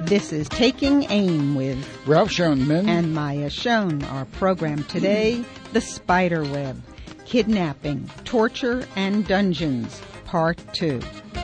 This is Taking Aim with Ralph Schoenman and Maya Schoen. Our program today, The Spider Web, Kidnapping, Torture, and Dungeons, Part 2.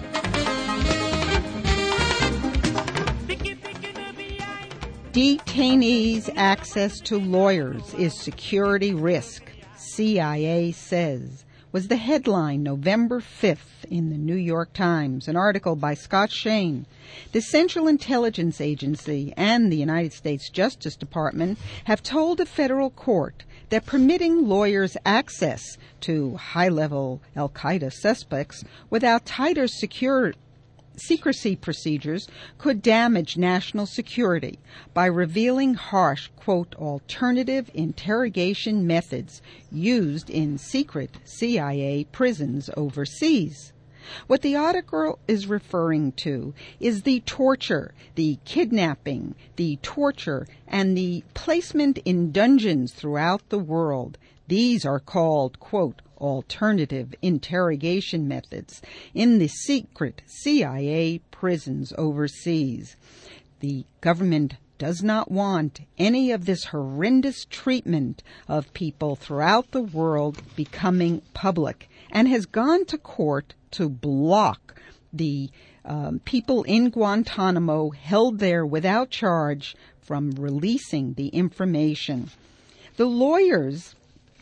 Detainees' access to lawyers is security risk, CIA says, was the headline November 5th in the New York Times, an article by Scott Shane. The Central Intelligence Agency and the United States Justice Department have told a federal court that permitting lawyers access to high-level al-Qaeda suspects without tighter secrecy procedures could damage national security by revealing harsh, quote, alternative interrogation methods used in secret CIA prisons overseas. What the article is referring to is the torture, the kidnapping, the torture, and the placement in dungeons throughout the world. These are called, quote, alternative interrogation methods in the secret CIA prisons overseas. The government does not want any of this horrendous treatment of people throughout the world becoming public and has gone to court to block the people in Guantanamo held there without charge from releasing the information. The lawyers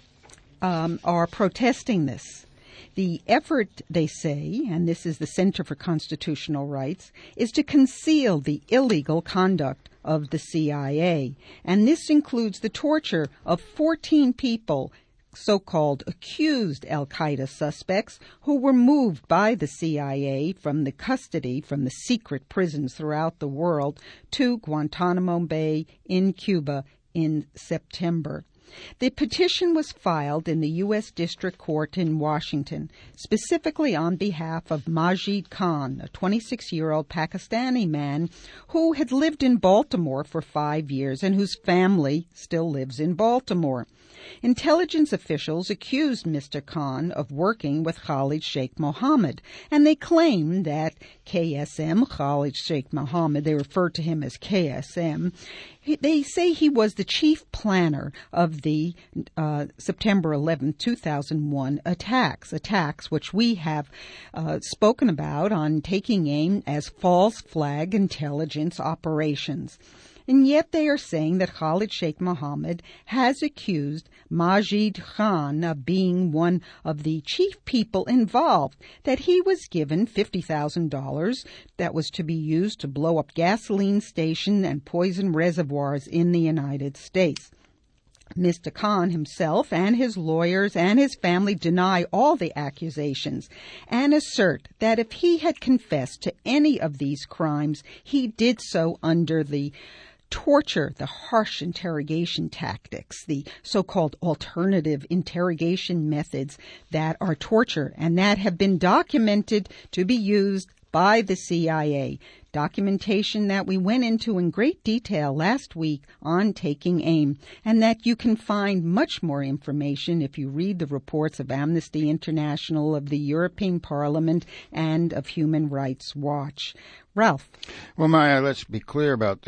are protesting this. The effort, they say, and this is the Center for Constitutional Rights, is to conceal the illegal conduct of the CIA. And this includes the torture of 14 people, so-called accused al-Qaeda suspects, who were moved by the CIA from the custody from the secret prisons throughout the world to Guantanamo Bay in Cuba in September. The petition was filed in the U.S. District Court in Washington, specifically on behalf of Majid Khan, a 26-year-old Pakistani man who had lived in Baltimore for 5 years and whose family still lives in Baltimore. Intelligence officials accused Mr. Khan of working with Khalid Sheikh Mohammed, and they claim that KSM, Khalid Sheikh Mohammed, they refer to him as KSM, they say he was the chief planner of the September 11, 2001 attacks which we have spoken about on Taking Aim as false flag intelligence operations. And yet they are saying that Khalid Sheikh Mohammed has accused Majid Khan of being one of the chief people involved, that he was given $50,000 that was to be used to blow up gasoline stations and poison reservoirs in the United States. Mr. Khan himself and his lawyers and his family deny all the accusations and assert that if he had confessed to any of these crimes, he did so under the torture, the harsh interrogation tactics, the so-called alternative interrogation methods that are torture and that have been documented to be used by the CIA. Documentation that we went into in great detail last week on Taking Aim, and that you can find much more information if you read the reports of Amnesty International, of the European Parliament, and of Human Rights Watch. Ralph. Well, Maya, let's be clear about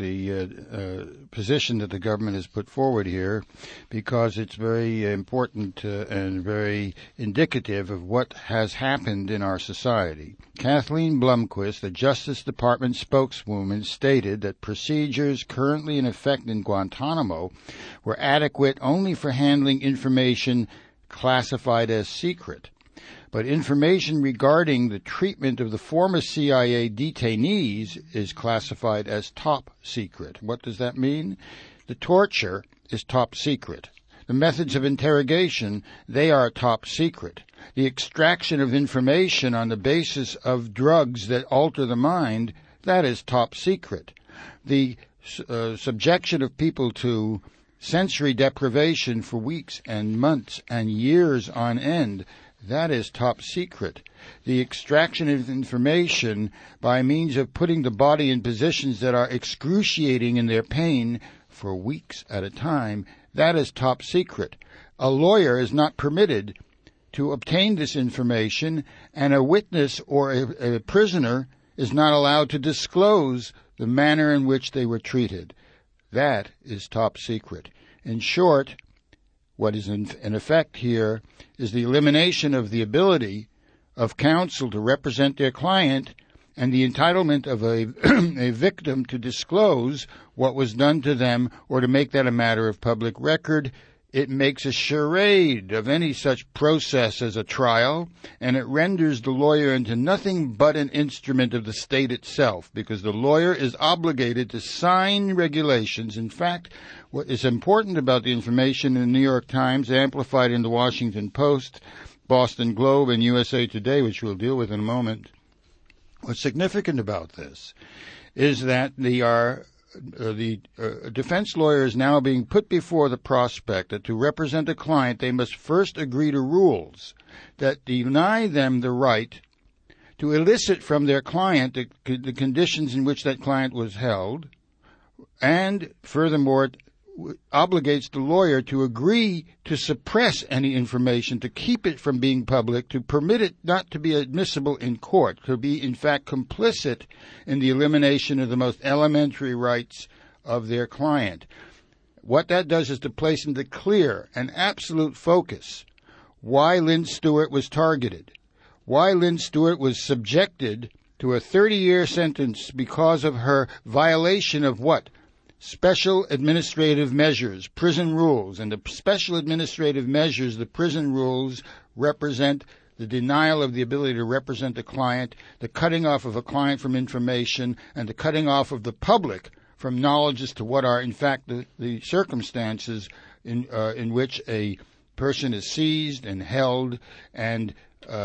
the position that the government has put forward here, because it's very important and very indicative of what has happened in our society. Kathleen Blomquist, the Justice Department spokeswoman, stated that procedures currently in effect in Guantanamo were adequate only for handling information classified as secret. But information regarding the treatment of the former CIA detainees is classified as top secret. What does that mean? The torture is top secret. The methods of interrogation, they are top secret. The extraction of information on the basis of drugs that alter the mind, that is top secret. The subjection of people to sensory deprivation for weeks and months and years on end, that is top secret. The extraction of information by means of putting the body in positions that are excruciating in their pain for weeks at a time, that is top secret. A lawyer is not permitted to obtain this information, and a witness or a prisoner is not allowed to disclose the manner in which they were treated. That is top secret. In short, what is in effect here is the elimination of the ability of counsel to represent their client and the entitlement of a victim to disclose what was done to them or to make that a matter of public record. It makes a charade of any such process as a trial, and it renders the lawyer into nothing but an instrument of the state itself, because the lawyer is obligated to sign regulations. In fact, what is important about the information in the New York Times, amplified in the Washington Post, Boston Globe, and USA Today, which we'll deal with in a moment, what's significant about this is that the defense lawyer is now being put before the prospect that to represent a client, they must first agree to rules that deny them the right to elicit from their client the conditions in which that client was held, and furthermore, obligates the lawyer to agree to suppress any information, to keep it from being public, to permit it not to be admissible in court, to be in fact complicit in the elimination of the most elementary rights of their client. What that does is to place into clear and absolute focus why Lynn Stewart was targeted, why Lynn Stewart was subjected to a 30-year sentence because of her violation of what? Special administrative measures, prison rules. And the special administrative measures, the prison rules, represent the denial of the ability to represent a client, the cutting off of a client from information, and the cutting off of the public from knowledge as to what are, in fact, the circumstances in which a person is seized and held and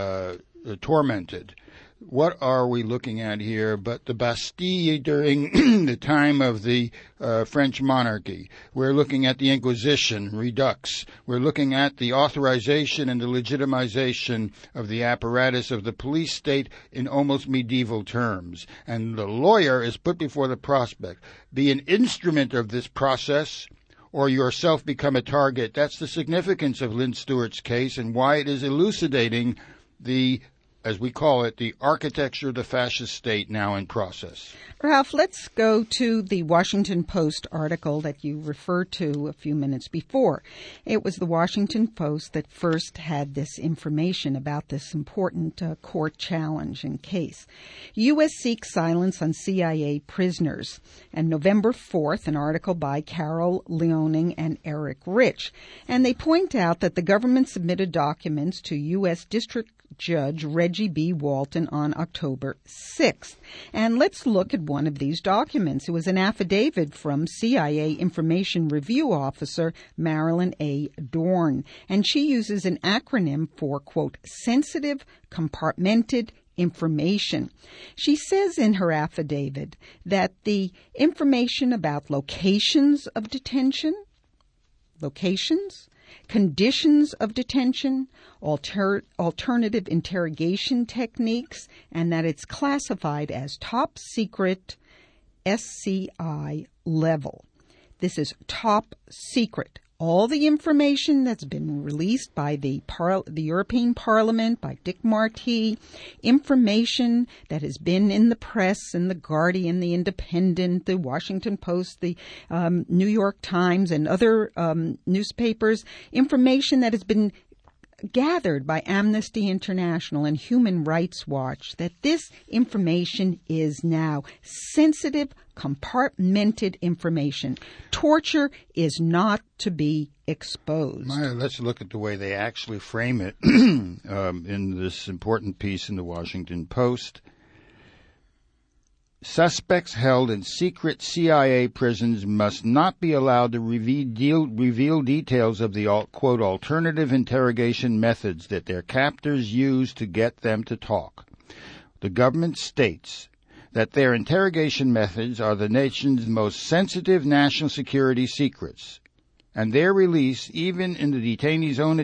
tormented. What are we looking at here but the Bastille during the time of the French monarchy? We're looking at the Inquisition, Redux. We're looking at the authorization and the legitimization of the apparatus of the police state in almost medieval terms. And the lawyer is put before the prospect. Be an instrument of this process, or yourself become a target. That's the significance of Lynn Stewart's case and why it is elucidating the, as we call it, the architecture of the fascist state now in process. Ralph, let's go to the Washington Post article that you referred to a few minutes before. It was the Washington Post that first had this information about this important court challenge and case. U.S. seeks silence on CIA prisoners. And November 4th, an article by Carol Leoning and Eric Rich. And they point out that the government submitted documents to U.S. District Judge Reggie B. Walton on October 6th. And let's look at one of these documents. It was an affidavit from CIA Information Review Officer Marilyn A. Dorn. And she uses an acronym for, quote, sensitive, compartmented information. She says in her affidavit that the information about locations of detention, conditions of detention, alternative interrogation techniques, and that it's classified as top secret SCI level. This is top secret. All the information that's been released by the European Parliament, by Dick Marty, information that has been in the press, in The Guardian, The Independent, The Washington Post, the New York Times, and other newspapers, information that has been gathered by Amnesty International and Human Rights Watch, that this information is now sensitive, compartmented information. Torture is not to be exposed. Let's look at the way they actually frame it in this important piece in the Washington Post. Suspects held in secret CIA prisons must not be allowed to reveal details of the, quote, alternative interrogation methods that their captors use to get them to talk. The government states that their interrogation methods are the nation's most sensitive national security secrets, and their release, even to the detainees' own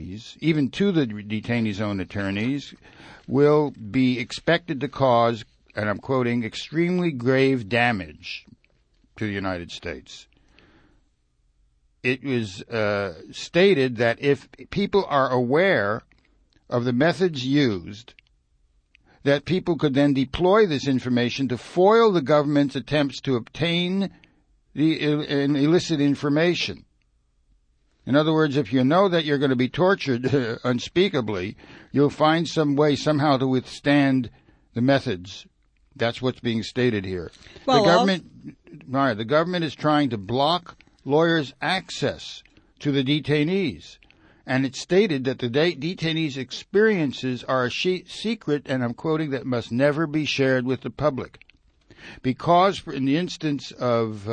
attorneys, will be expected to cause, and I'm quoting, extremely grave damage to the United States. It was stated that if people are aware of the methods used, that people could then deploy this information to foil the government's attempts to obtain the illicit information. In other words, if you know that you're going to be tortured unspeakably, you'll find some way somehow to withstand the methods. That's what's being stated here. Well, the government is trying to block lawyers' access to the detainees. And it's stated that the detainees' experiences are a secret, and I'm quoting, that must never be shared with the public. Because in the instance of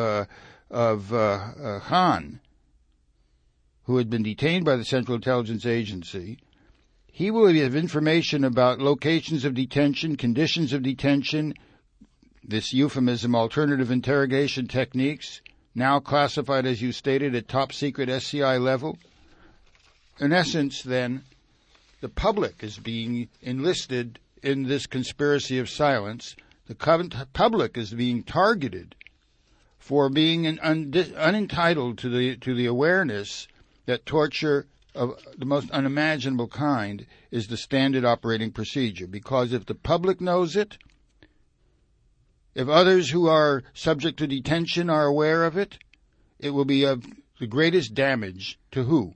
Khan, who had been detained by the Central Intelligence Agency, he will have information about locations of detention, conditions of detention, this euphemism, alternative interrogation techniques, now classified, as you stated, at top secret SCI level. In essence, then, the public is being enlisted in this conspiracy of silence. The public is being targeted for being unentitled to the awareness that torture of the most unimaginable kind is the standard operating procedure. Because if the public knows it, if others who are subject to detention are aware of it, it will be of the greatest damage to who?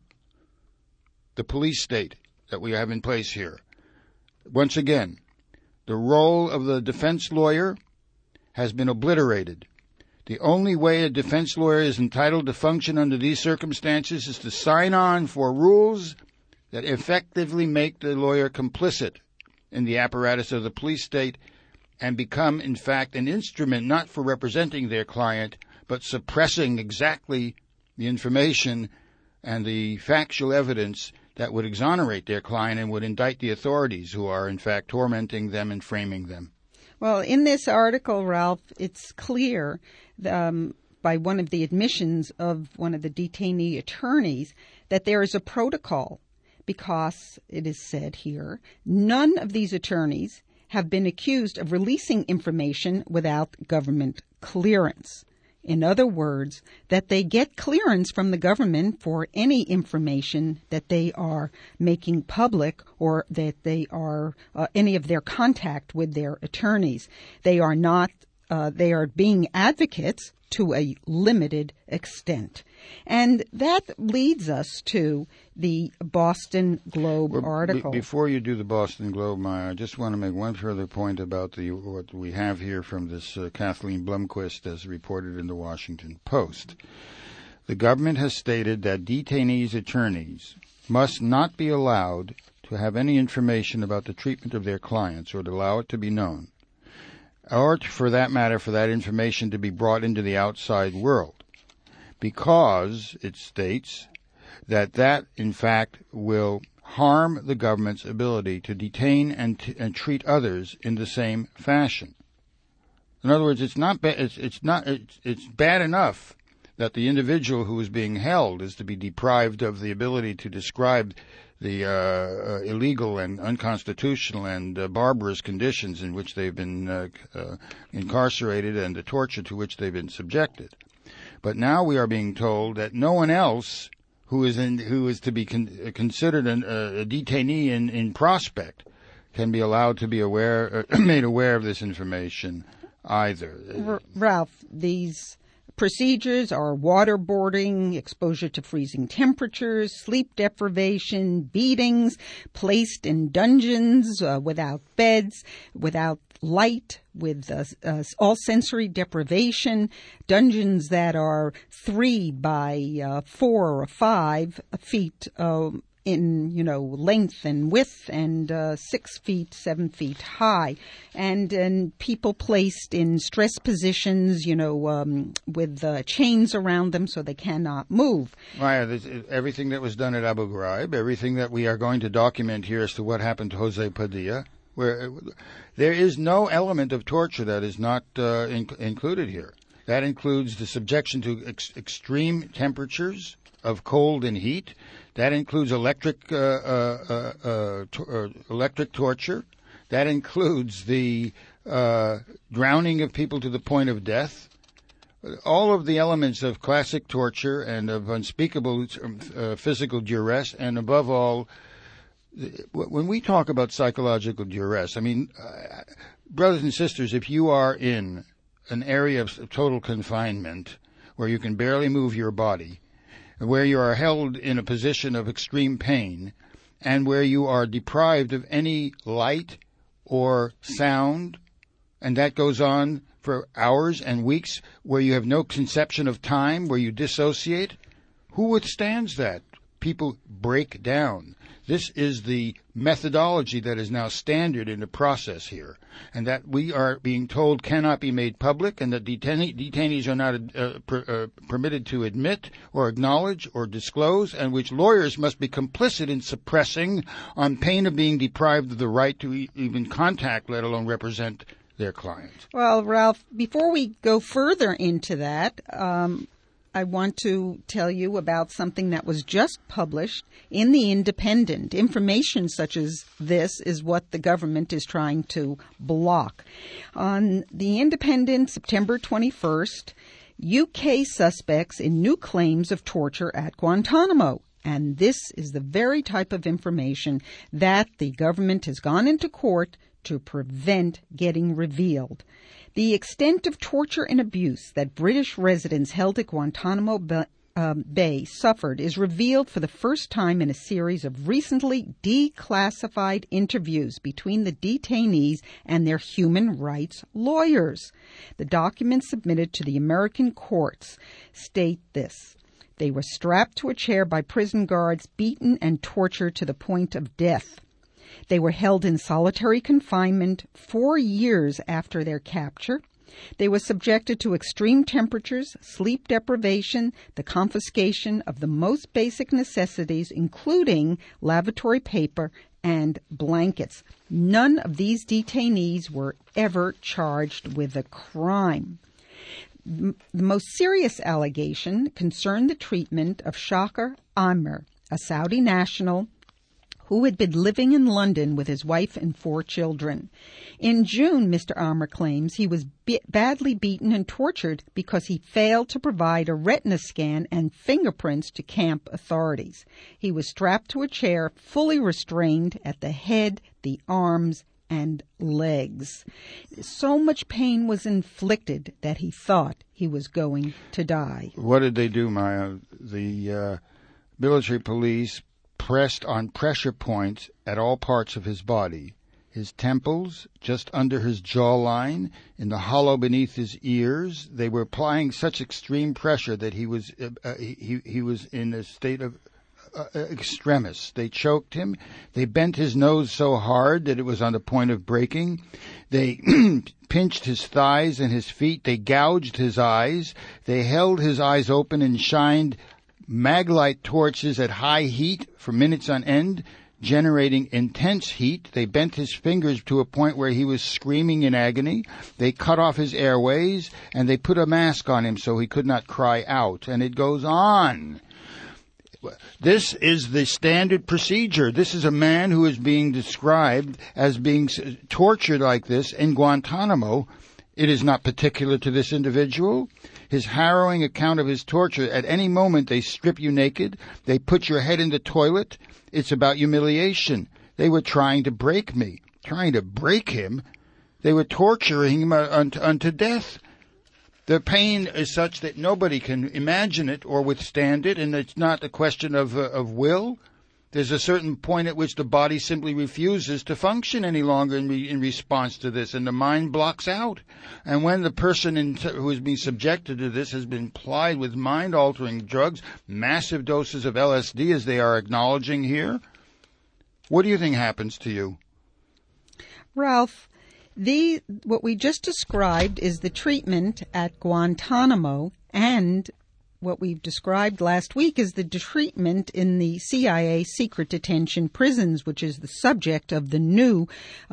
The police state that we have in place here. Once again, the role of the defense lawyer has been obliterated. The only way a defense lawyer is entitled to function under these circumstances is to sign on for rules that effectively make the lawyer complicit in the apparatus of the police state and become, in fact, an instrument not for representing their client, but suppressing exactly the information and the factual evidence that would exonerate their client and would indict the authorities who are, in fact, tormenting them and framing them. Well, in this article, Ralph, it's clear by one of the admissions of one of the detainee attorneys that there is a protocol because, it is said here, none of these attorneys have been accused of releasing information without government clearance. In other words, that they get clearance from the government for any information that they are making public or that they are any of their contact with their attorneys. They are not, they are being advocates to a limited extent. And that leads us to the Boston Globe article. Before you do the Boston Globe, Maya, I just want to make one further point about what we have here from this Kathleen Blomquist as reported in the Washington Post. The government has stated that detainees' attorneys must not be allowed to have any information about the treatment of their clients or to allow it to be known, or for that matter, for that information to be brought into the outside world, because, it states, that in fact will harm the government's ability to detain and treat others in the same fashion. In other words, it's bad enough that the individual who is being held is to be deprived of the ability to describe the illegal and unconstitutional and barbarous conditions in which they've been incarcerated and the torture to which they've been subjected. But now we are being told that no one else who is to be considered a detainee in prospect can be allowed to be made aware of this information either. Ralph, these procedures are waterboarding, exposure to freezing temperatures, sleep deprivation, beatings, placed in dungeons without beds, without light, with all sensory deprivation, dungeons that are 3 by 4 or 5 feet in, length and width, and 6 feet, 7 feet high, and people placed in stress positions, with chains around them so they cannot move. Maya, everything that was done at Abu Ghraib, everything that we are going to document here as to what happened to Jose Padilla, where there is no element of torture that is not included here. That includes the subjection to extreme temperatures of cold and heat. That includes electric torture. That includes the drowning of people to the point of death. All of the elements of classic torture and of unspeakable physical duress, and above all, when we talk about psychological duress, I mean, brothers and sisters, if you are in an area of total confinement where you can barely move your body, where you are held in a position of extreme pain, and where you are deprived of any light or sound, and that goes on for hours and weeks, where you have no conception of time, where you dissociate, who withstands that? People break down. This is the methodology that is now standard in the process here, and that we are being told cannot be made public, and that detainees are not permitted to admit or acknowledge or disclose, and which lawyers must be complicit in suppressing on pain of being deprived of the right to even contact, let alone represent their client. Well, Ralph, before we go further into that, I want to tell you about something that was just published in The Independent. Information such as this is what the government is trying to block. On The Independent, September 21st, UK suspects in new claims of torture at Guantanamo. And this is the very type of information that the government has gone into court to prevent getting revealed. The extent of torture and abuse that British residents held at Guantanamo Bay suffered is revealed for the first time in a series of recently declassified interviews between the detainees and their human rights lawyers. The documents submitted to the American courts state this: they were strapped to a chair by prison guards, beaten and tortured to the point of death. They were held in solitary confinement 4 years after their capture. They were subjected to extreme temperatures, sleep deprivation, the confiscation of the most basic necessities, including lavatory paper and blankets. None of these detainees were ever charged with a crime. The most serious allegation concerned the treatment of Shakar Amir, a Saudi national who had been living in London with his wife and 4 children. In June, Mr. Amir claims he was badly beaten and tortured because he failed to provide a retina scan and fingerprints to camp authorities. He was strapped to a chair, fully restrained at the head, the arms, and legs. So much pain was inflicted that he thought he was going to die. What did they do, Maya? The military police pressed on pressure points at all parts of his body. His temples, just under his jawline, in the hollow beneath his ears. They were applying such extreme pressure that he was in a state of extremis. They choked him. They bent his nose so hard that it was on the point of breaking. They pinched his thighs and his feet. They gouged his eyes. They held his eyes open and shined maglite torches at high heat for minutes on end, generating intense heat. They bent his fingers to a point where he was screaming in agony. They cut off his airways, and they put a mask on him so he could not cry out. And it goes on. This is the standard procedure. This is a man who is being described as being tortured like this in Guantanamo. It is not particular to this individual. His harrowing account of his torture, at any moment they strip you naked, they put your head in the toilet. It's about humiliation. They were trying to break me, trying to break him. They were torturing him unto death. The pain is such that nobody can imagine it or withstand it, and it's not a question of will. There's a certain point at which the body simply refuses to function any longer in response to this, and the mind blocks out. And when the person who is being subjected to this has been plied with mind-altering drugs, massive doses of LSD, as they are acknowledging here, what do you think happens to you? Ralph, what we just described is the treatment at Guantanamo, and what we've described last week is the treatment in the CIA secret detention prisons, which is the subject of the new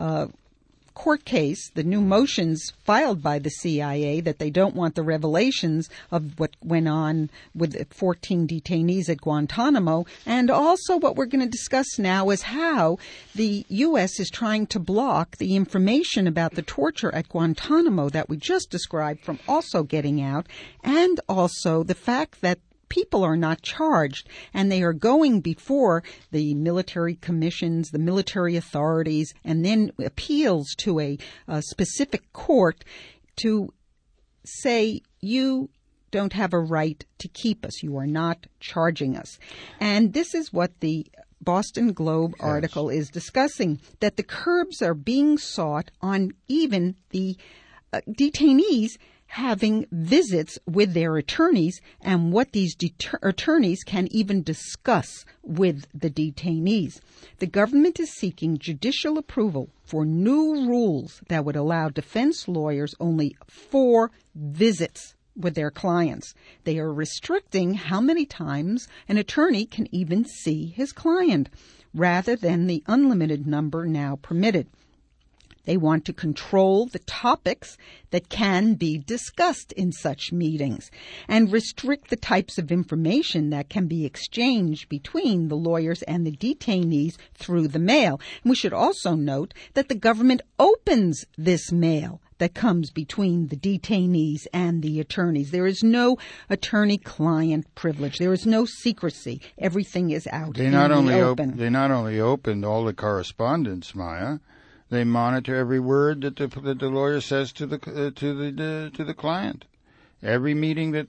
court case, the new motions filed by the CIA that they don't want the revelations of what went on with the 14 detainees at Guantanamo. And also what we're going to discuss now is how the U.S. is trying to block the information about the torture at Guantanamo that we just described from also getting out, and also the fact that people are not charged, and they are going before the military commissions, the military authorities, and then appeals to a specific court to say, you don't have a right to keep us. You are not charging us. And this is what the Boston Globe article is discussing, that the curbs are being sought on even the detainees having visits with their attorneys, and what these attorneys can even discuss with the detainees. The government is seeking judicial approval for new rules that would allow defense lawyers only 4 visits with their clients. They are restricting how many times an attorney can even see his client, rather than the unlimited number now permitted. They want to control the topics that can be discussed in such meetings and restrict the types of information that can be exchanged between the lawyers and the detainees through the mail. And we should also note that the government opens this mail that comes between the detainees and the attorneys. There is no attorney-client privilege. There is no secrecy. Everything is out in the open. They not only opened all the correspondence, Maya, they monitor every word that the lawyer says to the client. Every meeting that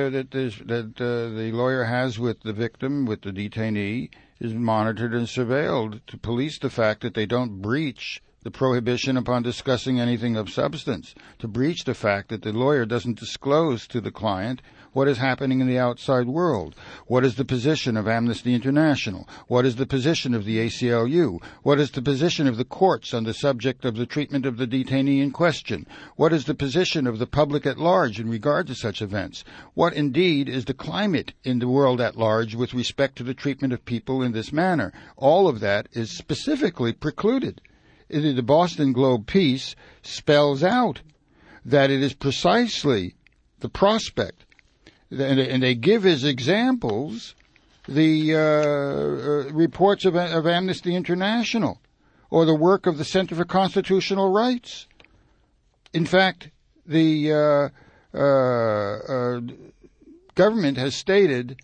the lawyer has with the victim, with the detainee, is monitored and surveilled to police the fact that they don't breach the prohibition upon discussing anything of substance, to breach the fact that the lawyer doesn't disclose to the client what is happening in the outside world. What is the position of Amnesty International? What is the position of the ACLU? What is the position of the courts on the subject of the treatment of the detainee in question? What is the position of the public at large in regard to such events? What indeed is the climate in the world at large with respect to the treatment of people in this manner? All of that is specifically precluded. The Boston Globe piece spells out that it is precisely the prospect, and they give as examples the reports of Amnesty International or the work of the Center for Constitutional Rights. In fact, the government has stated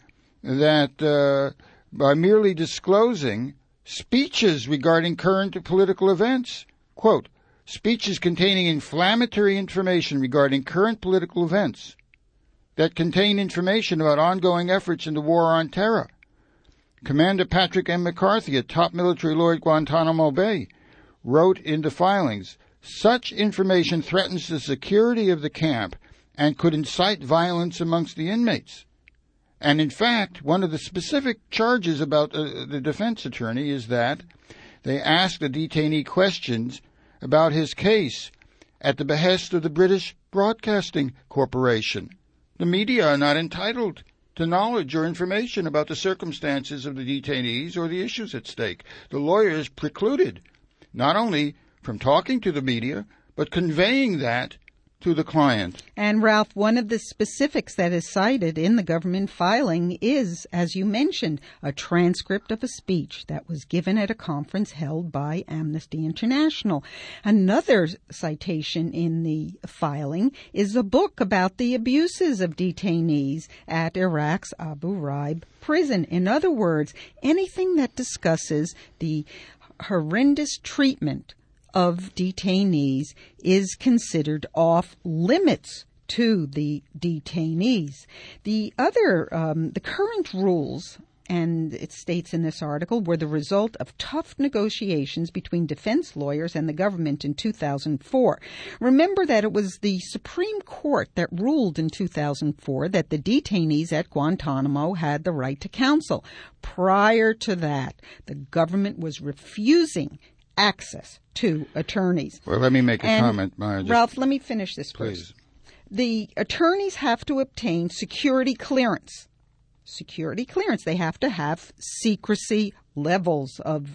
that by merely disclosing speeches regarding current political events, quote, speeches containing inflammatory information regarding current political events that contain information about ongoing efforts in the war on terror. Commander Patrick M. McCarthy, a top military lawyer at Guantanamo Bay, wrote in the filings, such information threatens the security of the camp and could incite violence amongst the inmates. And in fact, one of the specific charges about the defense attorney is that they asked the detainee questions about his case at the behest of the British Broadcasting Corporation. The media are not entitled to knowledge or information about the circumstances of the detainees or the issues at stake. The lawyer is precluded not only from talking to the media, but conveying that to the client. And Ralph, one of the specifics that is cited in the government filing is, as you mentioned, a transcript of a speech that was given at a conference held by Amnesty International. Another citation in the filing is a book about the abuses of detainees at Iraq's Abu Ghraib prison. In other words, anything that discusses the horrendous treatment of detainees is considered off limits to the detainees. The current rules, and it states in this article, were the result of tough negotiations between defense lawyers and the government in 2004. Remember that it was the Supreme Court that ruled in 2004 that the detainees at Guantanamo had the right to counsel. Prior to that, the government was refusing access to attorneys. Well, let me make a comment, Maya. Ralph, let me finish this first. Please. The attorneys have to obtain security clearance. Security clearance. They have to have secrecy levels of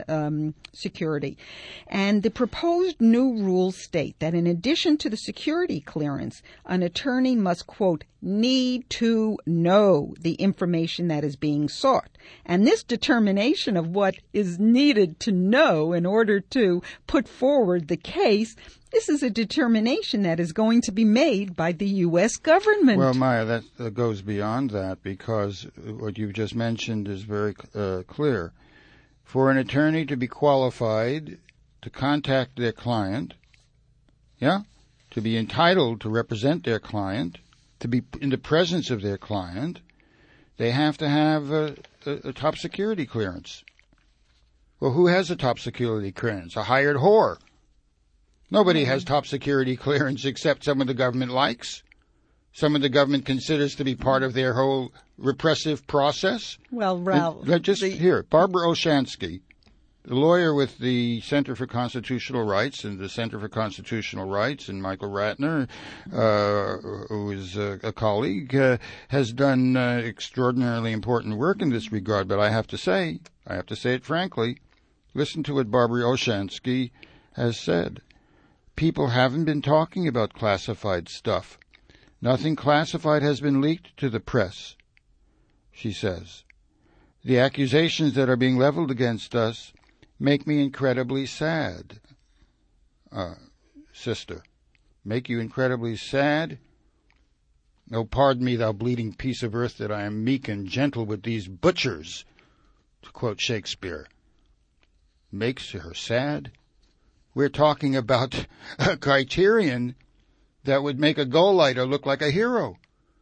security. And the proposed new rules state that in addition to the security clearance, an attorney must, quote, need to know the information that is being sought. And this determination of what is needed to know in order to put forward the case This is a determination that is going to be made by the U.S. government. Well, Maya, that goes beyond that, because what you've just mentioned is very clear. For an attorney to be qualified to contact their client, to be entitled to represent their client, to be in the presence of their client, they have to have a top security clearance. Well, who has a top security clearance? A hired whore. Nobody has top security clearance except someone the government likes, someone the government considers to be part of their whole repressive process. Well, Ralph... Barbara Olshansky, the lawyer with the Center for Constitutional Rights and the Center for Constitutional Rights, and Michael Ratner, who is a colleague, has done extraordinarily important work in this regard. But I have to say it frankly, listen to what Barbara Olshansky has said. People haven't been talking about classified stuff. Nothing classified has been leaked to the press, she says. The accusations that are being leveled against us make me incredibly sad. Sister, make you incredibly sad? Oh, pardon me, thou bleeding piece of earth, that I am meek and gentle with these butchers, to quote Shakespeare. Makes her sad? We're talking about a criterion that would make a Gauleiter look like a hero.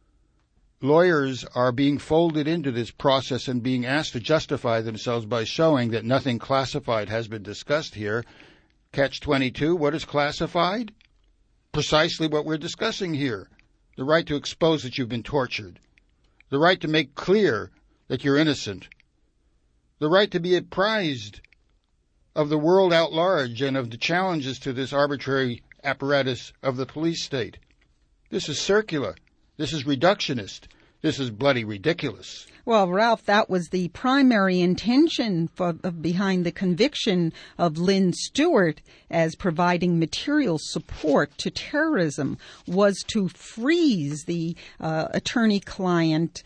Lawyers are being folded into this process and being asked to justify themselves by showing that nothing classified has been discussed here. Catch-22, what is classified? Precisely what we're discussing here. The right to expose that you've been tortured. The right to make clear that you're innocent. The right to be apprised of the world at large and of the challenges to this arbitrary apparatus of the police state. This is circular. This is reductionist. This is bloody ridiculous. Well, Ralph, that was the primary intention behind the conviction of Lynn Stewart as providing material support to terrorism, was to freeze the attorney-client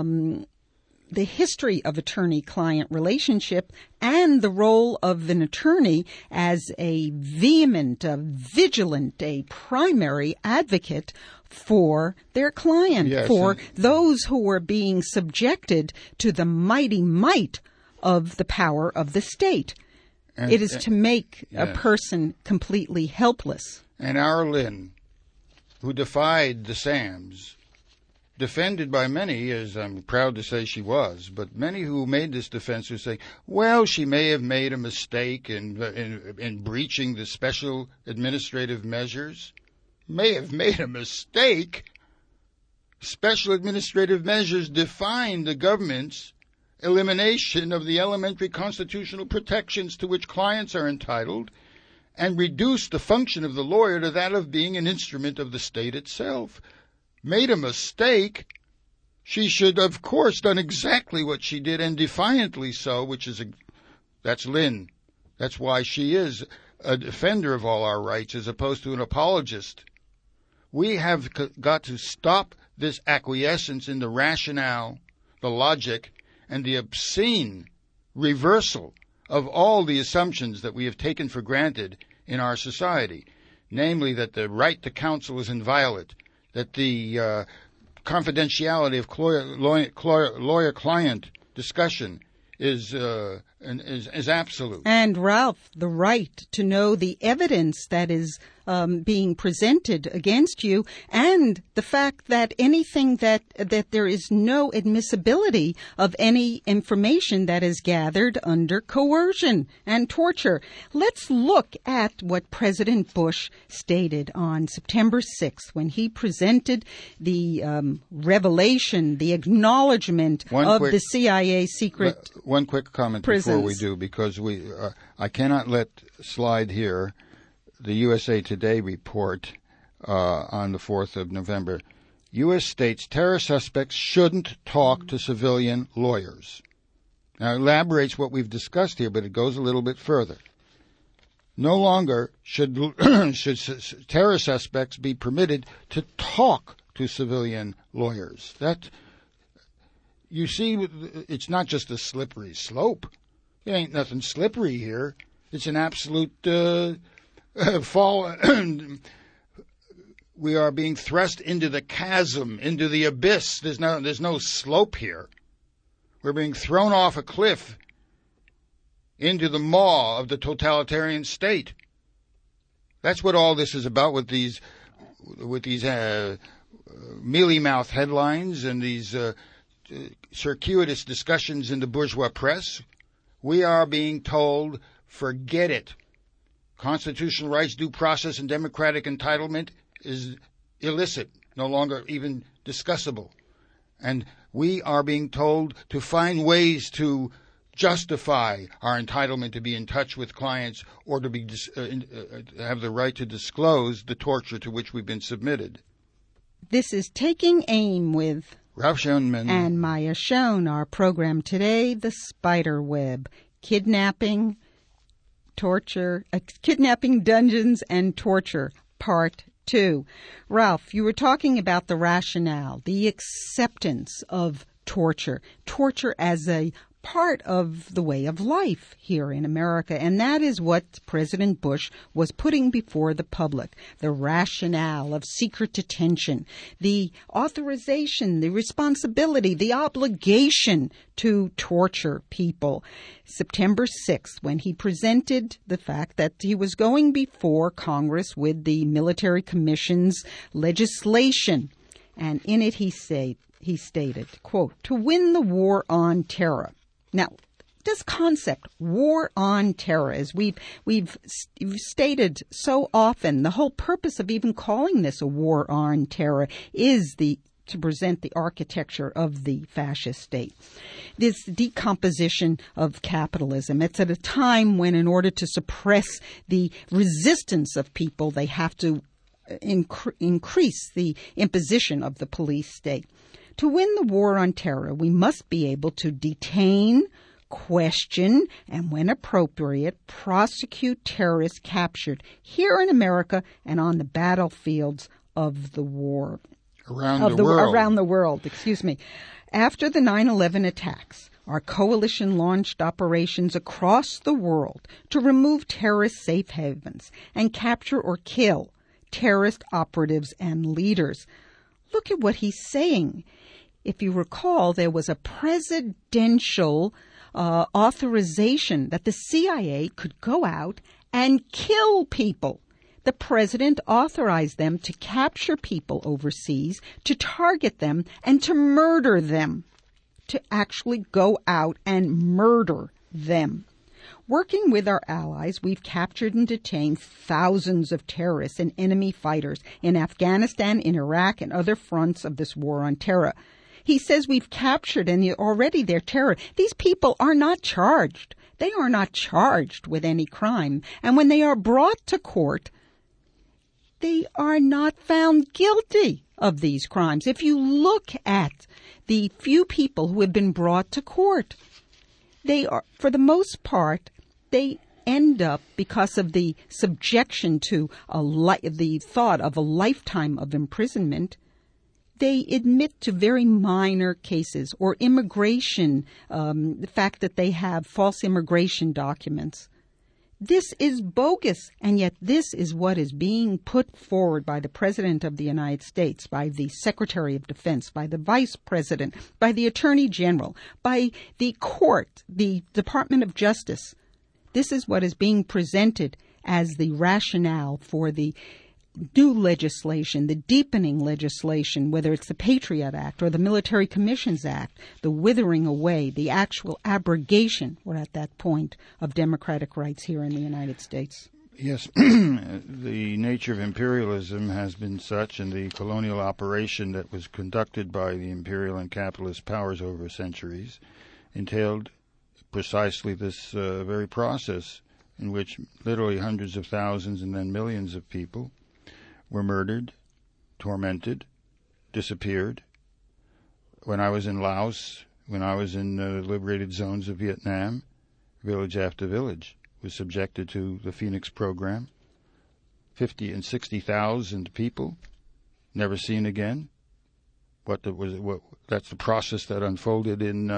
the history of attorney-client relationship and the role of an attorney as a vehement, a vigilant, a primary advocate for their client, yes, for those who were being subjected to the mighty might of the power of the state. It is to make a person completely helpless. And our Lynn, who defied the SAMs, defended by many, as I'm proud to say she was, but many who made this defense who say, well, she may have made a mistake in breaching the special administrative measures. May have made a mistake. Special administrative measures define the government's elimination of the elementary constitutional protections to which clients are entitled and reduce the function of the lawyer to that of being an instrument of the state itself. Made a mistake. She should, of course, done exactly what she did, and defiantly so, that's Lynn. That's why she is a defender of all our rights as opposed to an apologist. We have got to stop this acquiescence in the rationale, the logic, and the obscene reversal of all the assumptions that we have taken for granted in our society, namely that the right to counsel is inviolate, that the confidentiality of lawyer-client discussion is absolute. And, Ralph, the right to know the evidence that is being presented against you, and the fact that anything that there is no admissibility of any information that is gathered under coercion and torture. Let's look at what President Bush stated on September 6th when he presented the revelation, the acknowledgement the CIA secret. One quick comment prisons. Before we do, because I cannot let slide here the USA Today report on the 4th of November. U.S. states terror suspects shouldn't talk to civilian lawyers. Now, it elaborates what we've discussed here, but it goes a little bit further. No longer should terror suspects be permitted to talk to civilian lawyers. That, you see, it's not just a slippery slope. It ain't nothing slippery here. It's an absolute fall. We are being thrust into the chasm, into the abyss. There's no slope here. We're being thrown off a cliff into the maw of the totalitarian state. That's what all this is about with these mealy-mouthed headlines and these circuitous discussions in the bourgeois press. We are being told, forget it. Constitutional rights, due process, and democratic entitlement is illicit, no longer even discussable. And we are being told to find ways to justify our entitlement to be in touch with clients or to be have the right to disclose the torture to which we've been submitted. This is Taking Aim with Ralph Schoenman and Maya Schoen. Our program today, The Spider Web, Kidnapping, Dungeons, and Torture, Part 2. Ralph, you were talking about the rationale, the acceptance of torture as a part of the way of life here in America. And that is what President Bush was putting before the public. The rationale of secret detention, the authorization, the responsibility, the obligation to torture people. September 6th, when he presented the fact that he was going before Congress with the military commission's legislation. And in it he stated, quote, to win the war on terror. Now, this concept, war on terror, as we've stated so often, the whole purpose of even calling this a war on terror is to present the architecture of the fascist state. This decomposition of capitalism. It's at a time when, in order to suppress the resistance of people, they have to increase the imposition of the police state. To win the war on terror, we must be able to detain, question, and when appropriate, prosecute terrorists captured here in America and on the battlefields of the war. Around the world. After the 9/11 attacks, our coalition launched operations across the world to remove terrorist safe havens and capture or kill terrorist operatives and leaders. Look at what he's saying. If you recall, there was a presidential authorization that the CIA could go out and kill people. The president authorized them to capture people overseas, to target them, and to murder them, to actually go out and murder them. Working with our allies, we've captured and detained thousands of terrorists and enemy fighters in Afghanistan, in Iraq, and other fronts of this war on terror. He says we've captured and already their terror. These people are not charged. They are not charged with any crime. And when they are brought to court, they are not found guilty of these crimes. If you look at the few people who have been brought to court, they are, for the most part, they end up, because of the subjection to the thought of a lifetime of imprisonment, they admit to very minor cases or immigration, the fact that they have false immigration documents. This is bogus, and yet this is what is being put forward by the President of the United States, by the Secretary of Defense, by the Vice President, by the Attorney General, by the court, the Department of Justice. This is what is being presented as the rationale for the new legislation, the deepening legislation, whether it's the Patriot Act or the Military Commissions Act, the withering away, the actual abrogation, we're at that point, of democratic rights here in the United States. Yes, the nature of imperialism has been such, and the colonial operation that was conducted by the imperial and capitalist powers over centuries entailed precisely this very process, in which literally hundreds of thousands and then millions of people were murdered, tormented, disappeared. When I was in Laos, when I was in the liberated zones of Vietnam, village after village was subjected to the Phoenix program. 50 and 60,000 people never seen again. That's the process that unfolded in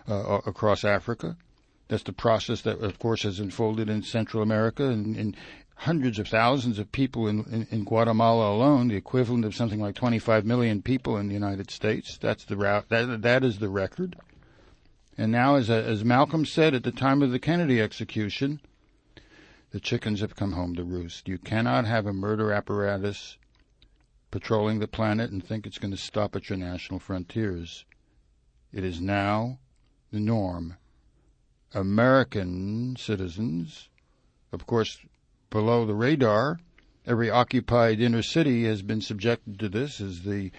across Africa. That's the process that, of course, has unfolded in Central America and in hundreds of thousands of people in Guatemala alone, the equivalent of something like 25 million people in the United States. That's that is the record. And now, as Malcolm said at the time of the Kennedy execution, the chickens have come home to roost. You cannot have a murder apparatus patrolling the planet and think it's going to stop at your national frontiers. It is now the norm. American citizens, of course, below the radar, every occupied inner city has been subjected to this as the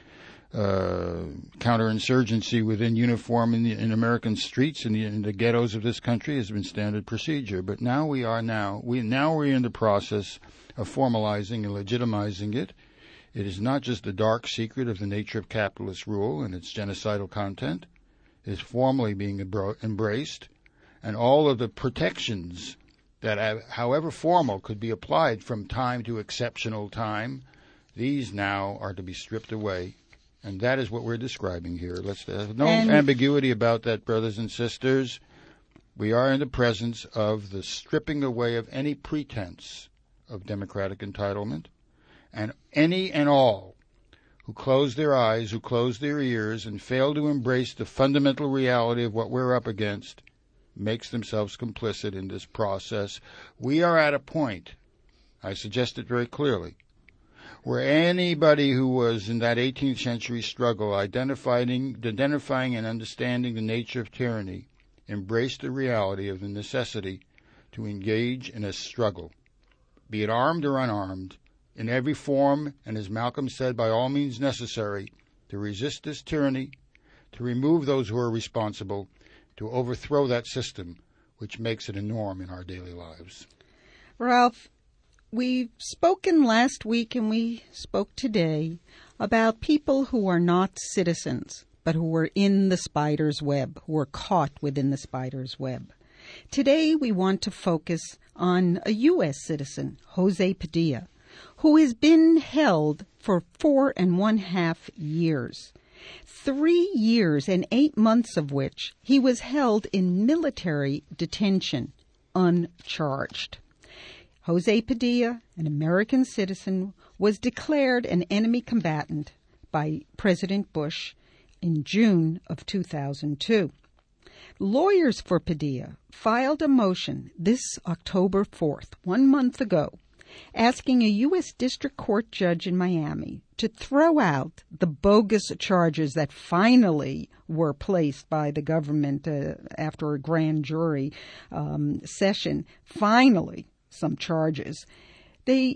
counterinsurgency within uniform in American streets in the ghettos of this country has been standard procedure. But now we're in the process of formalizing and legitimizing it. It is not just the dark secret of the nature of capitalist rule and its genocidal content. It is formally being embraced, and all of the protections that, however formal, could be applied from time to exceptional time, these now are to be stripped away. And that is what we're describing here. There's no ambiguity about that, brothers and sisters. We are in the presence of the stripping away of any pretense of democratic entitlement, and any and all who close their eyes, who close their ears, and fail to embrace the fundamental reality of what we're up against, makes themselves complicit in this process. We are at a point, I suggest it very clearly, where anybody who was in that 18th century struggle identifying and understanding the nature of tyranny embraced the reality of the necessity to engage in a struggle, be it armed or unarmed, in every form, and as Malcolm said, by all means necessary, to resist this tyranny, to remove those who are responsible, to overthrow that system which makes it a norm in our daily lives. Ralph, we've spoken last week and we spoke today about people who are not citizens, but who are in the spider's web, who are caught within the spider's web. Today we want to focus on a U.S. citizen, Jose Padilla, who has been held for 4.5 years. 3 years and 8 months of which he was held in military detention, uncharged. Jose Padilla, an American citizen, was declared an enemy combatant by President Bush in June of 2002. Lawyers for Padilla filed a motion this October 4th, 1 month ago, asking a U.S. District Court judge in Miami to throw out the bogus charges that finally were placed by the government after a grand jury session. Finally, some charges. They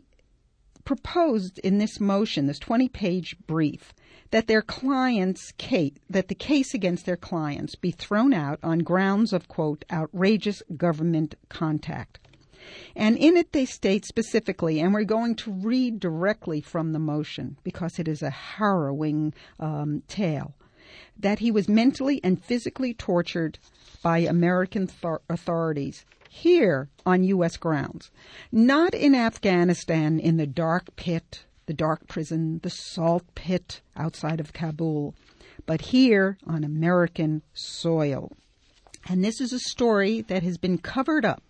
proposed in this motion, this 20-page brief, that their clients' that the case against their clients be thrown out on grounds of, quote, outrageous government contact. And in it they state specifically, and we're going to read directly from the motion because it is a harrowing tale, that he was mentally and physically tortured by American authorities here on U.S. grounds, not in Afghanistan in the dark pit, the dark prison, the salt pit outside of Kabul, but here on American soil. And this is a story that has been covered up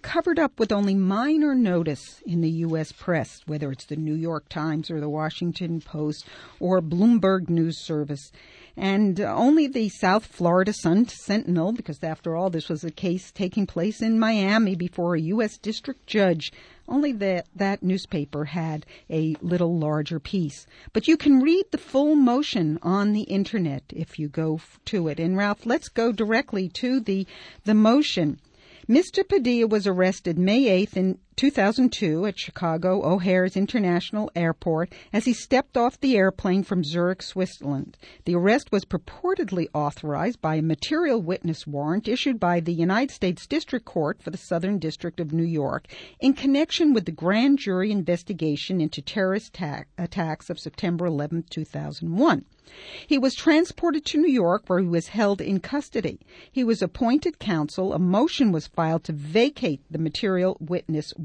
with only minor notice in the U.S. press, whether it's the New York Times or the Washington Post or Bloomberg News Service. And only the South Florida Sun-Sentinel, because after all, this was a case taking place in Miami before a U.S. district judge, only that newspaper had a little larger piece. But you can read the full motion on the Internet if you go to it. And Ralph, let's go directly to the motion. Mr. Padilla was arrested May 8th in 2002 at Chicago O'Hare's International Airport as he stepped off the airplane from Zurich, Switzerland. The arrest was purportedly authorized by a material witness warrant issued by the United States District Court for the Southern District of New York in connection with the grand jury investigation into terrorist attacks of September 11, 2001. He was transported to New York, where he was held in custody. He was appointed counsel. A motion was filed to vacate the material witness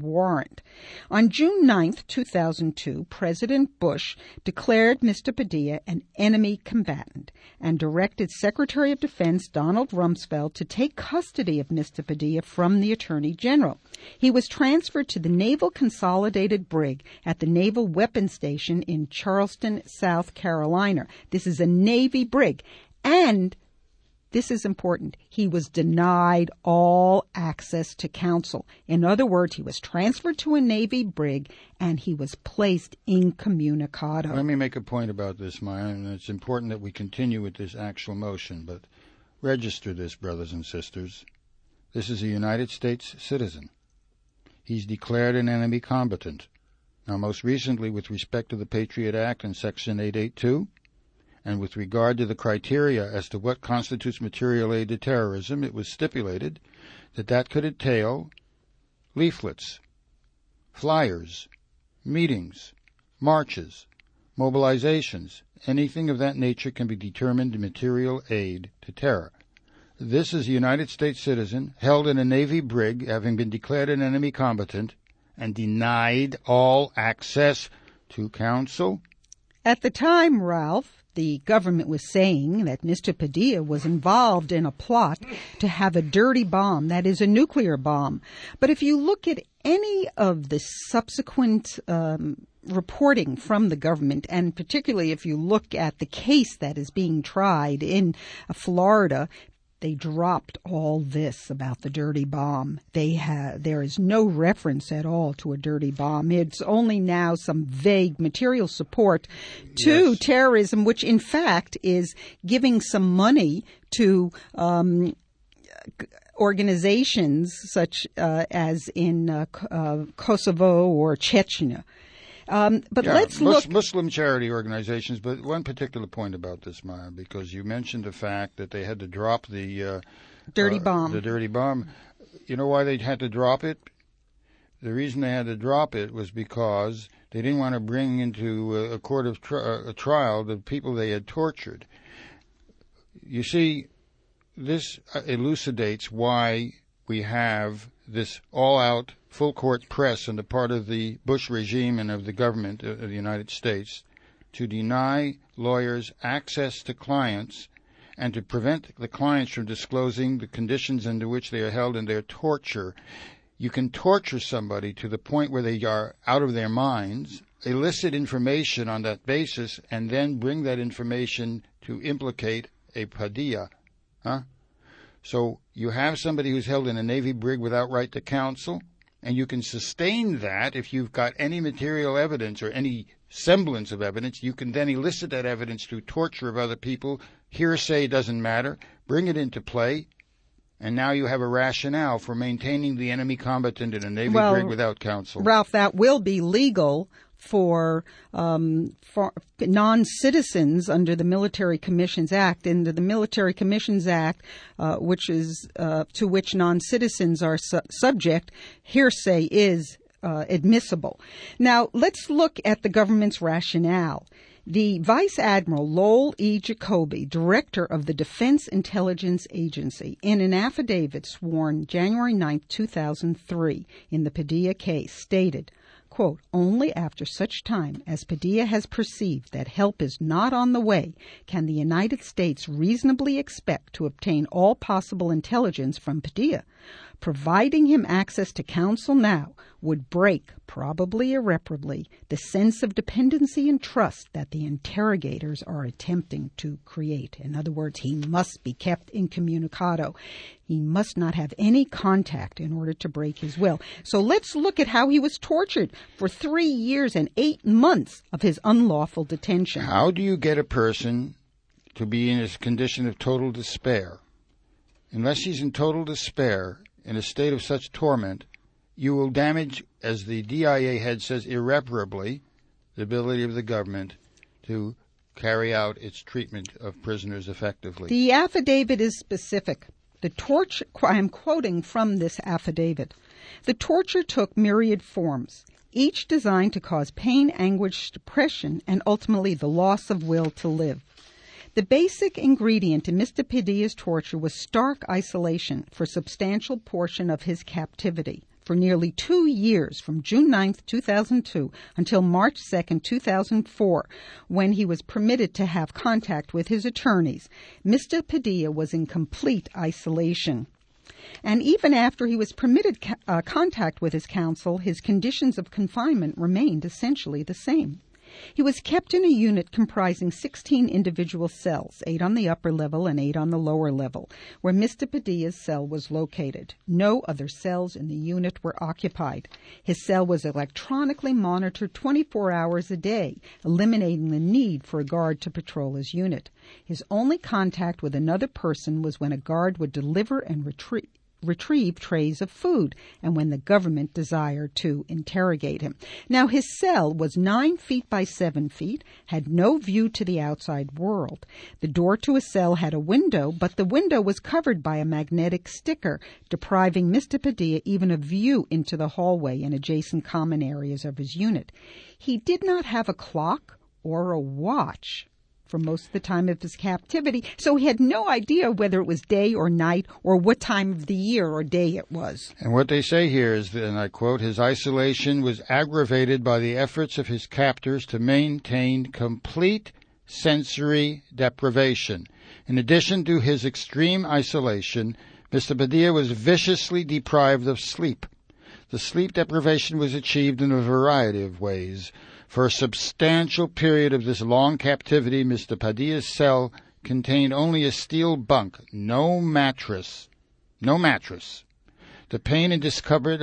warrant. On June 9, 2002, President Bush declared Mr. Padilla an enemy combatant and directed Secretary of Defense Donald Rumsfeld to take custody of Mr. Padilla from the Attorney General. He was transferred to the Naval Consolidated Brig at the Naval Weapons Station in Charleston, South Carolina. This is a Navy brig, and this is important. He was denied all access to counsel. In other words, he was transferred to a Navy brig and he was placed incommunicado. Let me make a point about this, Maya, and it's important that we continue with this actual motion, but register this, brothers and sisters. This is a United States citizen. He's declared an enemy combatant. Now, most recently, with respect to the Patriot Act and Section 882, and with regard to the criteria as to what constitutes material aid to terrorism, it was stipulated that that could entail leaflets, flyers, meetings, marches, mobilizations. Anything of that nature can be determined material aid to terror. This is a United States citizen held in a Navy brig, having been declared an enemy combatant, and denied all access to counsel. At the time, Ralph, the government was saying that Mr. Padilla was involved in a plot to have a dirty bomb, that is, a nuclear bomb. But if you look at any of the subsequent reporting from the government, and particularly if you look at the case that is being tried in Florida, they dropped all this about the dirty bomb. There is no reference at all to a dirty bomb. It's only now some vague material support to terrorism, which in fact is giving some money to organizations such as in Kosovo or Chechnya. Let's look... Muslim charity organizations, but one particular point about this, Maya, because you mentioned the fact that they had to drop the... dirty bomb. The dirty bomb. You know why they had to drop it? The reason they had to drop it was because they didn't want to bring into a court of trial the people they had tortured. You see, this elucidates why we have this all-out full-court press on the part of the Bush regime and of the government of the United States to deny lawyers access to clients and to prevent the clients from disclosing the conditions under which they are held in their torture. You can torture somebody to the point where they are out of their minds, elicit information on that basis, and then bring that information to implicate a Padilla. So you have somebody who's held in a Navy brig without right to counsel, and you can sustain that if you've got any material evidence or any semblance of evidence. You can then elicit that evidence through torture of other people. Hearsay doesn't matter. Bring it into play. And now you have a rationale for maintaining the enemy combatant in a Navy brig without counsel. Ralph, that will be legal for non-citizens under the Military Commissions Act. And the Military Commissions Act, which is to which non-citizens are subject, hearsay is admissible. Now, let's look at the government's rationale. The Vice Admiral Lowell E. Jacoby, director of the Defense Intelligence Agency, in an affidavit sworn January 9, 2003, in the Padilla case, stated, quote, "Only after such time as Padilla has perceived that help is not on the way can the United States reasonably expect to obtain all possible intelligence from Padilla. Providing him access to counsel now would break, probably irreparably, the sense of dependency and trust that the interrogators are attempting to create." In other words, he must be kept incommunicado. He must not have any contact in order to break his will. So let's look at how he was tortured for 3 years and 8 months of his unlawful detention. How do you get a person to be in a condition of total despair? Unless he's in total despair, in a state of such torment, you will damage, as the DIA head says, irreparably, the ability of the government to carry out its treatment of prisoners effectively. The affidavit is specific. The torture, I am quoting from this affidavit, "The torture took myriad forms, each designed to cause pain, anguish, depression, and ultimately the loss of will to live. The basic ingredient in Mr. Padilla's torture was stark isolation for a substantial portion of his captivity. for nearly 2 years, from June 9, 2002 until March 2, 2004, when he was permitted to have contact with his attorneys. Mr. Padilla was in complete isolation. And even after he was permitted contact with his counsel, his conditions of confinement remained essentially the same. He was kept in a unit comprising 16 individual cells, 8 on the upper level and 8 on the lower level, where Mr. Padilla's cell was located. No other cells in the unit were occupied. His cell was electronically monitored 24 hours a day, eliminating the need for a guard to patrol his unit. His only contact with another person was when a guard would deliver and retrieve trays of food, and when the government desired to interrogate him. Now, his cell was 9 feet by 7 feet, had no view to the outside world. The door to his cell had a window, but the window was covered by a magnetic sticker, depriving Mr. Padilla even of view into the hallway and adjacent common areas of his unit. He did not have a clock or a watch for most of the time of his captivity, so he had no idea whether it was day or night or what time of the year or day it was. And what they say here is, and I quote, his isolation was aggravated by the efforts of his captors to maintain complete sensory deprivation. In addition to his extreme isolation, Mr. Padilla was viciously deprived of sleep. The sleep deprivation was achieved in a variety of ways. For a substantial period of this long captivity, Mr. Padilla's cell contained only a steel bunk, no mattress. The pain and discomfort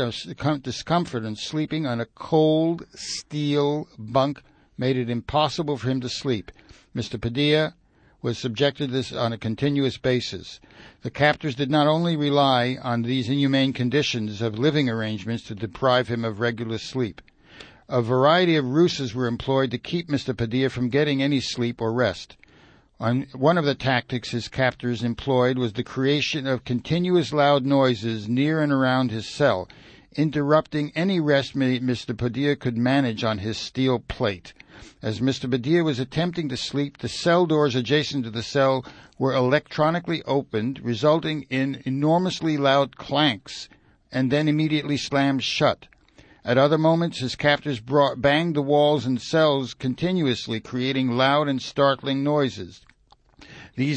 in sleeping on a cold steel bunk made it impossible for him to sleep. Mr. Padilla was subjected to this on a continuous basis. The captors did not only rely on these inhumane conditions of living arrangements to deprive him of regular sleep. A variety of ruses were employed to keep Mr. Padilla from getting any sleep or rest. One of the tactics his captors employed was the creation of continuous loud noises near and around his cell, interrupting any rest Mr. Padilla could manage on his steel plate. As Mr. Padilla was attempting to sleep, the cell doors adjacent to the cell were electronically opened, resulting in enormously loud clanks, and then immediately slammed shut. At other moments, his captors banged the walls and cells continuously, creating loud and startling noises. These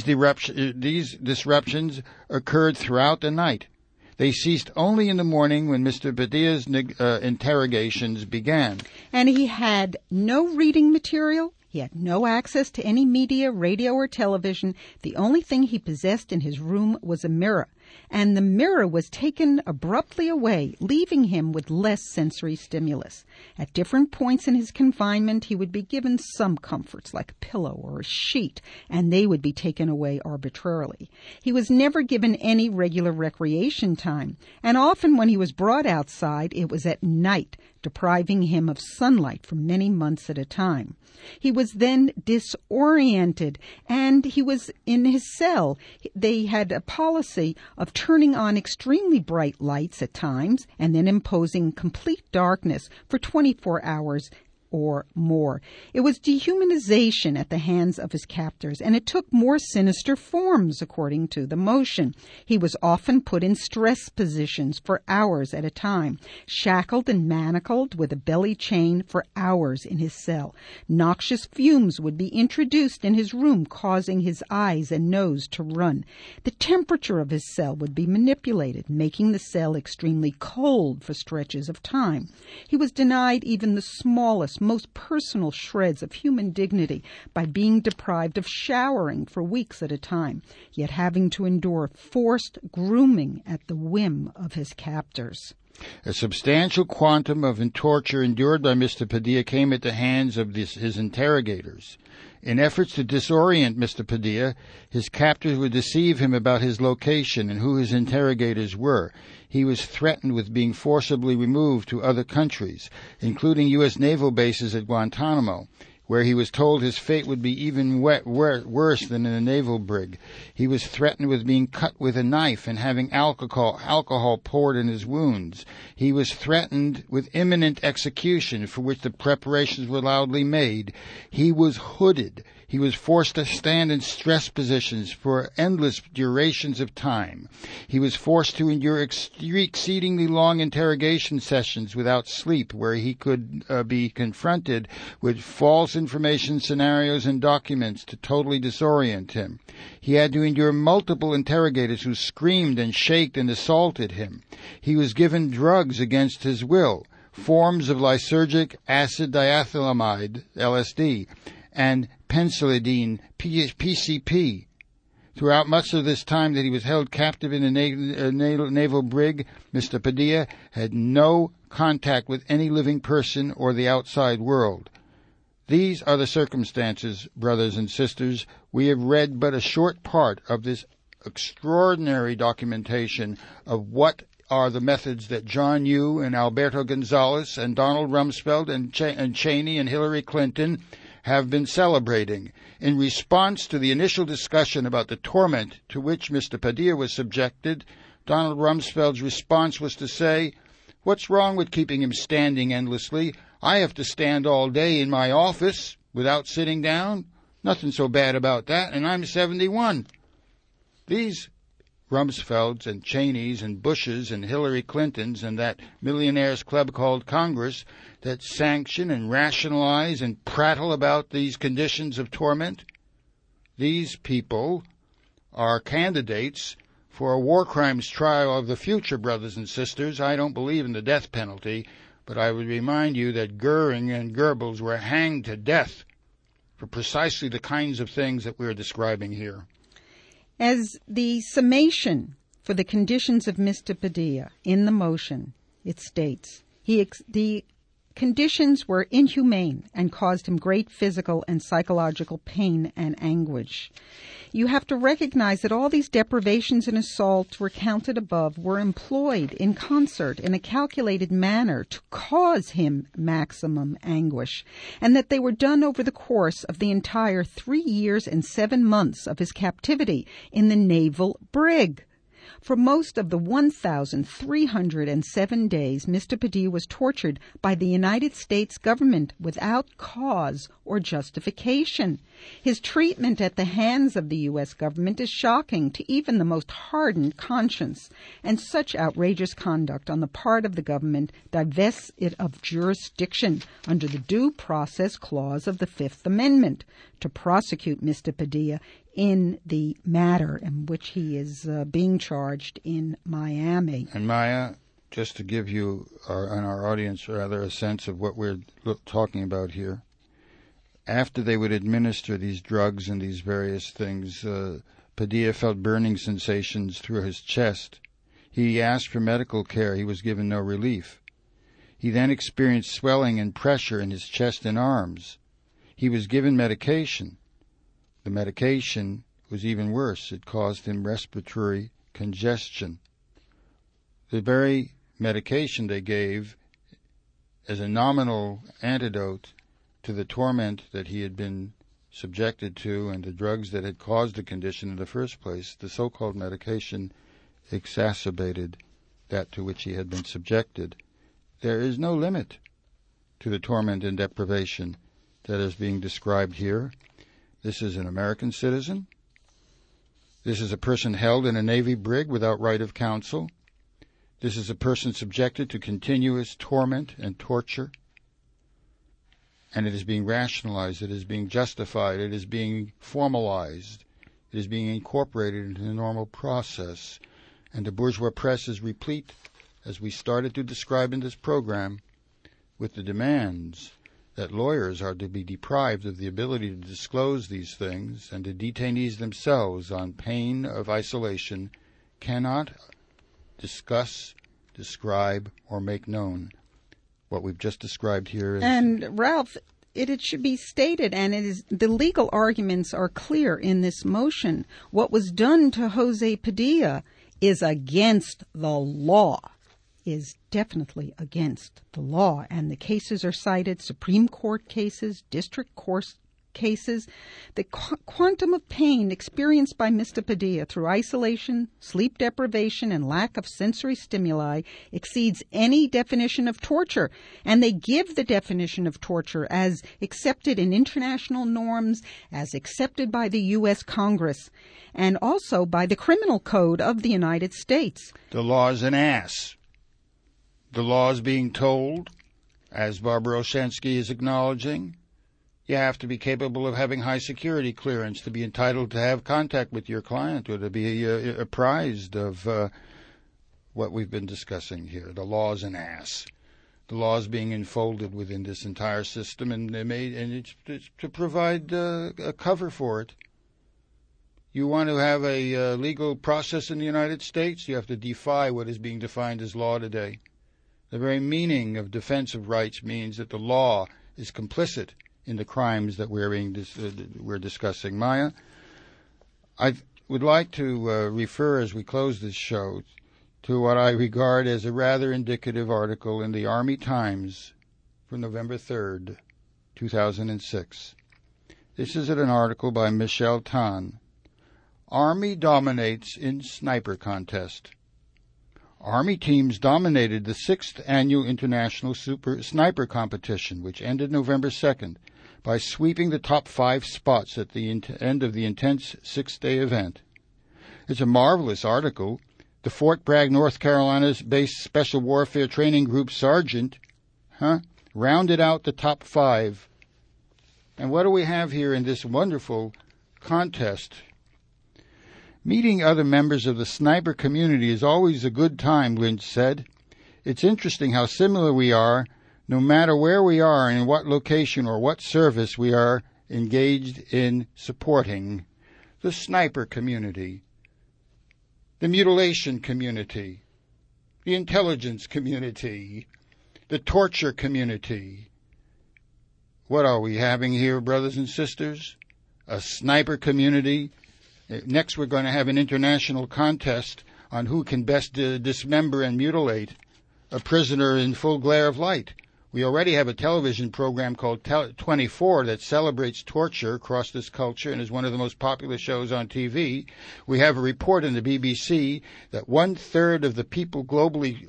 disruptions occurred throughout the night. They ceased only in the morning when Mr. Padilla's interrogations began. And he had no reading material. He had no access to any media, radio, or television. The only thing he possessed in his room was a mirror, and the mirror was taken abruptly away, leaving him with less sensory stimulus. At different points in his confinement, he would be given some comforts, like a pillow or a sheet, and they would be taken away arbitrarily. He was never given any regular recreation time, and often when he was brought outside, it was at night, depriving him of sunlight for many months at a time. He was then disoriented, and he was in his cell. They had a policy of turning on extremely bright lights at times and then imposing complete darkness for 24 hours or more. It was dehumanization at the hands of his captors, and it took more sinister forms, according to the motion. He was often put in stress positions for hours at a time, shackled and manacled with a belly chain for hours in his cell. Noxious fumes would be introduced in his room, causing his eyes and nose to run. The temperature of his cell would be manipulated, making the cell extremely cold for stretches of time. He was denied even the smallest, most personal shreds of human dignity by being deprived of showering for weeks at a time, yet having to endure forced grooming at the whim of his captors. A substantial quantum of torture endured by Mr. Padilla came at the hands of his interrogators. In efforts to disorient Mr. Padilla, his captors would deceive him about his location and who his interrogators were. He was threatened with being forcibly removed to other countries, including U.S. naval bases at Guantanamo, where he was told his fate would be even worse than in a naval brig. He was threatened with being cut with a knife and having alcohol poured in his wounds. He was threatened with imminent execution, for which the preparations were loudly made. He was hooded. He was forced to stand in stress positions for endless durations of time. He was forced to endure exceedingly long interrogation sessions without sleep, where he could be confronted with false information, scenarios, and documents to totally disorient him. He had to endure multiple interrogators who screamed and shaked and assaulted him. He was given drugs against his will, forms of lysergic acid diethylamide, LSD, and penicillin, PCP. Throughout much of this time that he was held captive in a naval brig, Mr. Padilla had no contact with any living person or the outside world. These are the circumstances, brothers and sisters. We have read but a short part of this extraordinary documentation of what are the methods that John Yoo and Alberto Gonzales and Donald Rumsfeld and Cheney and Hillary Clinton have been celebrating. In response to the initial discussion about the torment to which Mr. Padilla was subjected, Donald Rumsfeld's response was to say, "What's wrong with keeping him standing endlessly? I have to stand all day in my office without sitting down. Nothing so bad about that, and I'm 71. These Rumsfelds and Cheneys and Bushes and Hillary Clintons and that millionaires club called Congress that sanction and rationalize and prattle about these conditions of torment, these people are candidates for a war crimes trial of the future, brothers and sisters. I don't believe in the death penalty, but I would remind you that Goering and Goebbels were hanged to death for precisely the kinds of things that we're describing here. As the summation for the conditions of Mr. Padilla in the motion, it states, the conditions were inhumane and caused him great physical and psychological pain and anguish. You have to recognize that all these deprivations and assaults recounted above were employed in concert in a calculated manner to cause him maximum anguish, and that they were done over the course of the entire 3 years and 7 months of his captivity in the naval brig. For most of the 1,307 days, Mr. Padilla was tortured by the United States government without cause or justification. His treatment at the hands of the U.S. government is shocking to even the most hardened conscience, and such outrageous conduct on the part of the government divests it of jurisdiction under the Due Process Clause of the Fifth Amendment to prosecute Mr. Padilla in the matter in which he is being charged in Miami. And Maya, just to give you and our audience rather a sense of what we're talking about here, after they would administer these drugs and these various things, Padilla felt burning sensations through his chest. He asked for medical care. He was given no relief. He then experienced swelling and pressure in his chest and arms. He was given medication. The medication was even worse. It caused him respiratory congestion. The very medication they gave as a nominal antidote to the torment that he had been subjected to and the drugs that had caused the condition in the first place, the so-called medication exacerbated that to which he had been subjected. There is no limit to the torment and deprivation that is being described here. This is an American citizen. This is a person held in a Navy brig without right of counsel. This is a person subjected to continuous torment and torture. And it is being rationalized. It is being justified. It is being formalized. It is being incorporated into the normal process. And the bourgeois press is replete, as we started to describe in this program, with the demands that lawyers are to be deprived of the ability to disclose these things, and the detainees themselves, on pain of isolation, cannot discuss, describe, or make known what we've just described here. And Ralph, it should be stated, and it is the legal arguments are clear in this motion. What was done to Jose Padilla is against the law. Is definitely against the law, and the cases are cited, Supreme Court cases, district court cases, the quantum of pain experienced by Mr. Padilla through isolation, sleep deprivation, and lack of sensory stimuli exceeds any definition of torture. And they give the definition of torture as accepted in international norms, as accepted by the U.S. Congress, and also by the Criminal Code of the United States. The law is an ass. The law is being told, as Barbara Olshansky is acknowledging, you have to be capable of having high security clearance to be entitled to have contact with your client or to be apprised of what we've been discussing here. The law is an ass. The law is being enfolded within this entire system, and it's to provide a cover for it. You want to have a legal process in the United States, you have to defy what is being defined as law today. The very meaning of defense of rights means that the law is complicit in the crimes that we're discussing. Maya, I would like to refer, as we close this show, to what I regard as a rather indicative article in the Army Times for November 3rd, 2006. This is an article by Michelle Tan. Army dominates in sniper contest. Army teams dominated the 6th Annual International Super Sniper Competition, which ended November 2nd, by sweeping the top 5 spots at the end of the intense 6-day event. It's a marvelous article. The Fort Bragg, North Carolina-based Special Warfare Training Group sergeant rounded out the top 5. And what do we have here in this wonderful contest? Meeting other members of the sniper community is always a good time, Lynch said. It's interesting how similar we are, no matter where we are and in what location or what service we are engaged in supporting. The sniper community, the mutilation community, the intelligence community, the torture community. What are we having here, brothers and sisters? A sniper community. Next, we're going to have an international contest on who can best dismember and mutilate a prisoner in full glare of light. We already have a television program called 24 that celebrates torture across this culture and is one of the most popular shows on TV. We have a report in the BBC that 1/3 of the people globally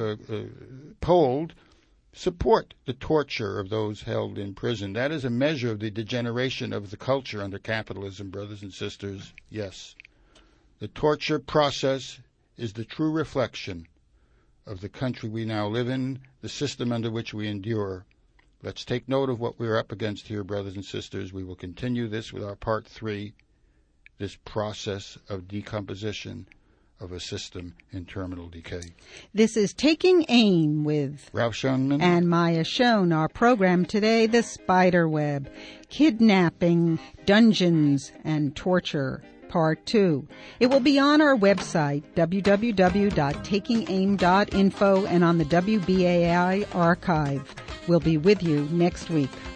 polled support the torture of those held in prison. That is a measure of the degeneration of the culture under capitalism, brothers and sisters. Yes. The torture process is the true reflection of the country we now live in, the system under which we endure. Let's take note of what we're up against here, brothers and sisters. We will continue this with our part 3, this process of decomposition of a system in terminal decay. This is Taking Aim with Ralph Schoenman and Maya Schoen. Our program today, The Spider Web, Kidnapping, Dungeons, and Torture, Part 2. It will be on our website, www.takingaim.info, and on the WBAI archive. We'll be with you next week.